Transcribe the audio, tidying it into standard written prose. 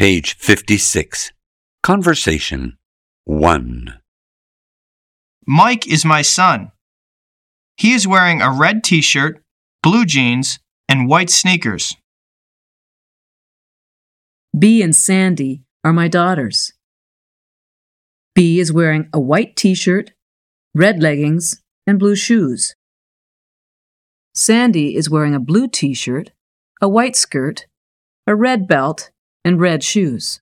Page 56. Conversation 1. Mike is my son. He is wearing a red t-shirt, blue jeans, and white sneakers. Bee and Sandy are my daughters. Bee is wearing a white t-shirt, red leggings, and blue shoes. Sandy is wearing a blue t-shirt, a white skirt, a red belt, and red shoes.